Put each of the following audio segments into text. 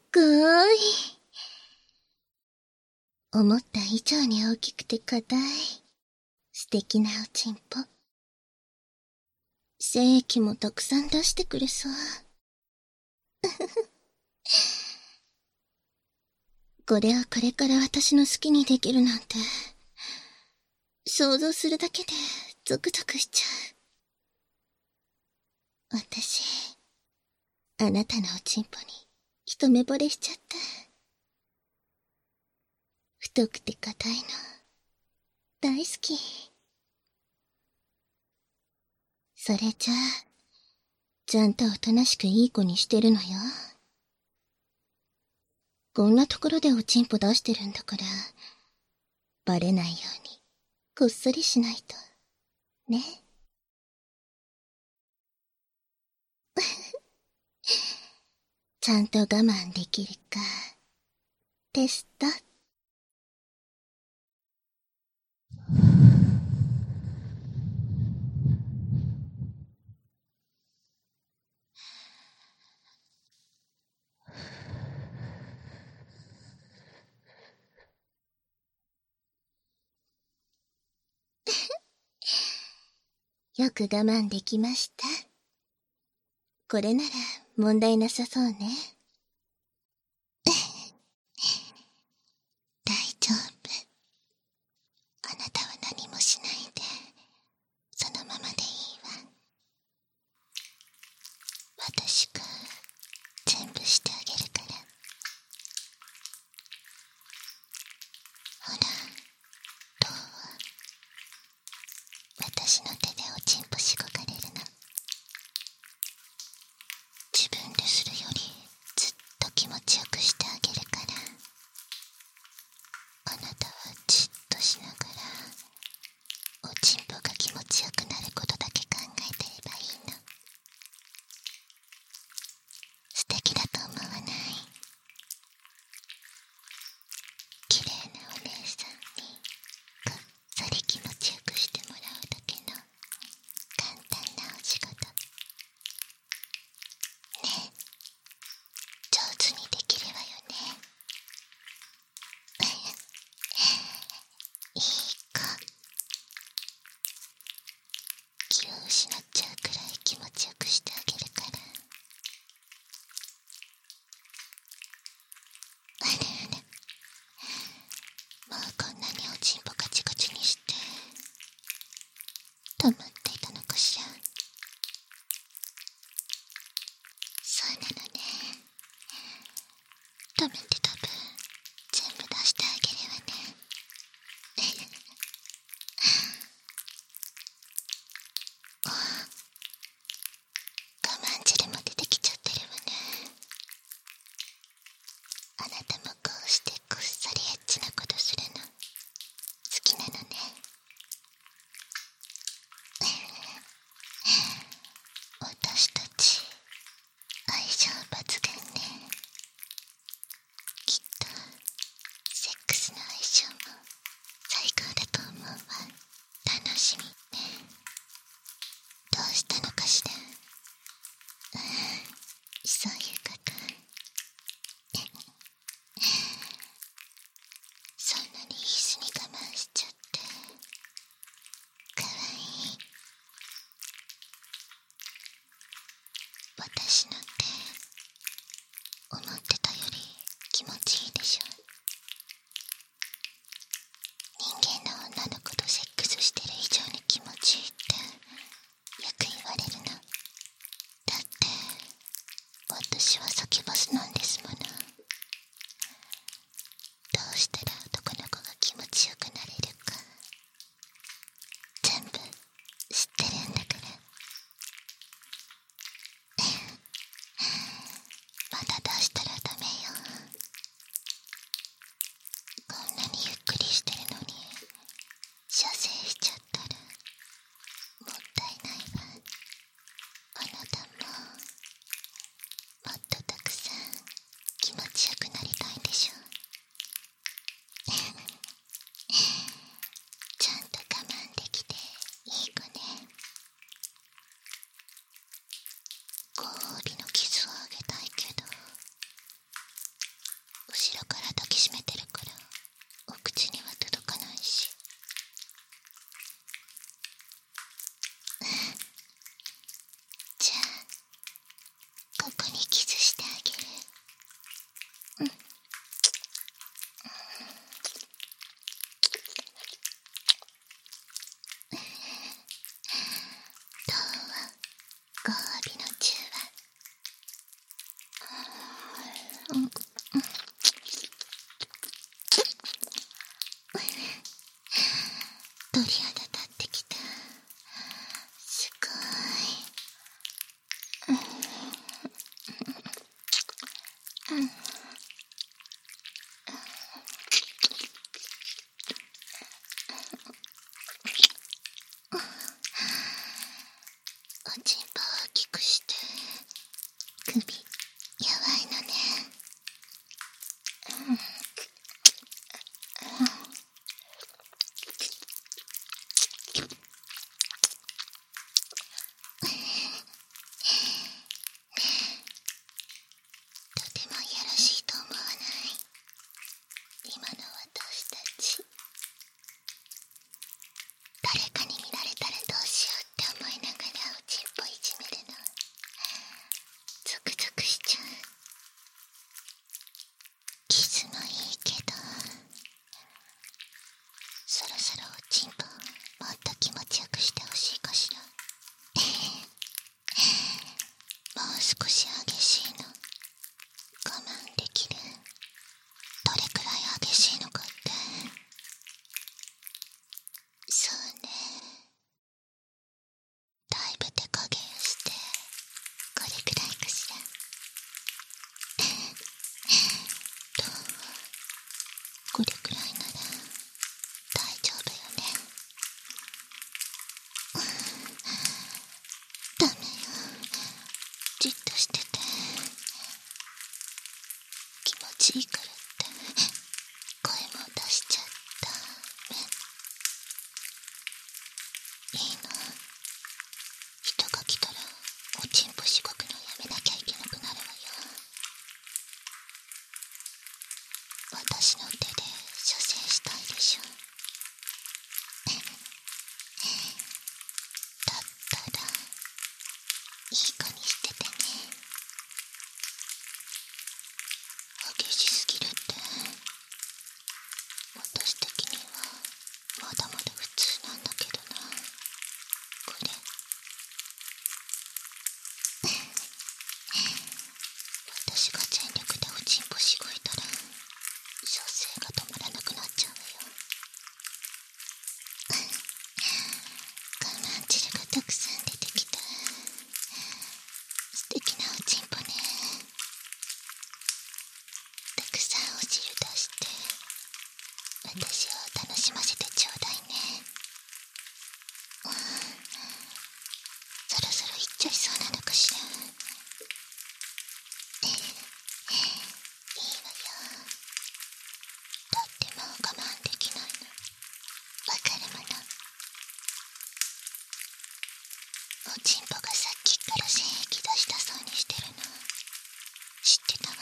ごーい。思った以上に大きくて硬い。素敵なおちんぽ。精液もたくさん出してくれそう。これをこれから私の好きにできるなんて、想像するだけでゾクゾクしちゃう。私、あなたのおちんぽに一目惚れしちゃった。太くて硬いの、大好き。それじゃあ、ちゃんとおとなしくいい子にしてるのよ。こんなところでおちんぽ出してるんだから、バレないように、こっそりしないと。ね。ちゃんと我慢できるか、テスト。よく我慢できました。これなら問題なさそうね。大丈夫。あなたは何もしないで、そのままでいいわ。私が全部してあげるから。ほら、どう？私の手でおちんぽしごかれるの。自分でするよりずっと気持ちよくしてあげるから。あなたはじっとしながら、おちんぽが気持ちよくなることだけ考えてればいいの。素敵だと思わない？綺麗なお姉さんにこっそり気持ちよくしてもらうだけの簡単なお仕事ね。上手にできるわよね。いい子。気を失っちゃうくらい気持ちよくしてあげるから。あれあれ、もうこんなにおちんぽガチガチにして溜まっていたのかしら。そうなのね。溜めて多分全部出してあげるわね。我慢汁も出てきちゃってるわね。あなたもこうしてこっそりエッチなことするの好きなのね。私たち相性抜群ね。きっとセックスの相性も最高だと思うわ。楽しみね。どうしたのかしら。そういうこと。そんなに必死に我慢しちゃってかわいい。私の手思ってたより気持ちいいでしょ。人間の女の子とセックスしてる以上に気持ちいいってよく言われるの。だって私はサキュバスなんですもの。どうしたら男の子が気持ちよくなれるか全部知ってるんだから。まだ出したらダメよ。こんなにゆっくりしてるのに射精しちゃったらもったいないわ。あなたももっとたくさんこにキスしてあげる。うん。どうはご褒美の中は。うん。鳥肌立ってきた。すごい。うん。おちんぽを大きくして首やばいのね。とてもいやらしいと思わない？今の私たち、誰かに見られたらどうしようって思いながらおちんぽいじめるのゾクゾクしちゃう。キスもいいけど、そろそろおちんぽもっと気持ちよくしてほしいかしら。もう少し激しいの我慢できる？どれくらい激しいのかって。そうね、だいぶ手加減して、これくらいかしら。どう？これくらいなら大丈夫よね。ダメよ、じっとしてて。気持ちいいからって声も出しちゃダメ。いいの？人が来たらおちんぽしごくのやめなきゃいけなくなるわよ。私の手で射精したいでしょ。だったらいい子にしててね。激しすぎるって、私的にはまだまだ普通なんだけどな。これ私が全力でおちんぽしごいたら射精が止まらなくなっちゃうわよ。我慢汁がたくさん出てきた。素敵なおちんぽね。たくさんお汁出して私を楽しませてちょうだいね。そろそろ行っちゃいそうなのかしら。いいわよ。だってもう我慢できないのわかるもの。おちんぽがさっきから精液出したそうにしてるの知ってたわよ。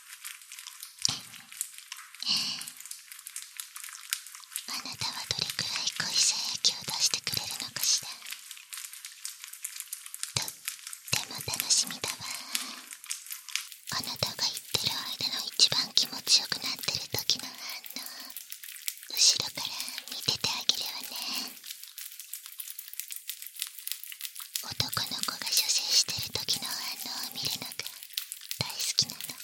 あなたはどれくらい濃い精液を出してくれるのかしら。とっても楽しみだわ。あなたが言ってる間の一番気持ちよくなってる時の反応、後ろから見ててあげるわね。男の子が射精してる時の反応を見るのが大好きなの。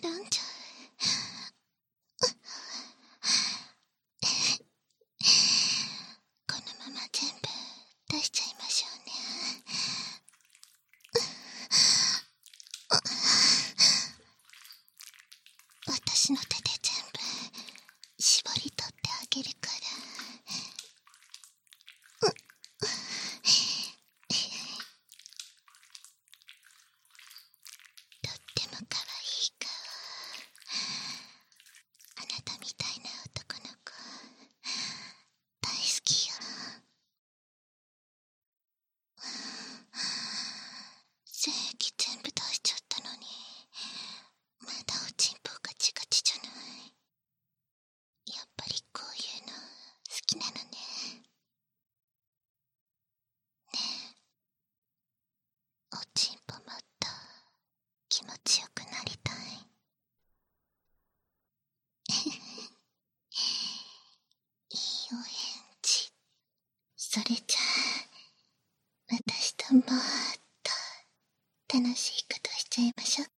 るんじゃ。このまま全部出しちゃいましょうね。私の手で全部絞り取ってあげるから。とっても可愛い顔。あなたみたいな男の子大好きよ。精液全部出しちゃったのにまだおちんぽガチガチじゃない。やっぱりこういうの好きなのね。ねえ、おちんぽもっと気持ちよくなりたい。いいお返事。それじゃあ私ともっと楽しいことしちゃいましょうか。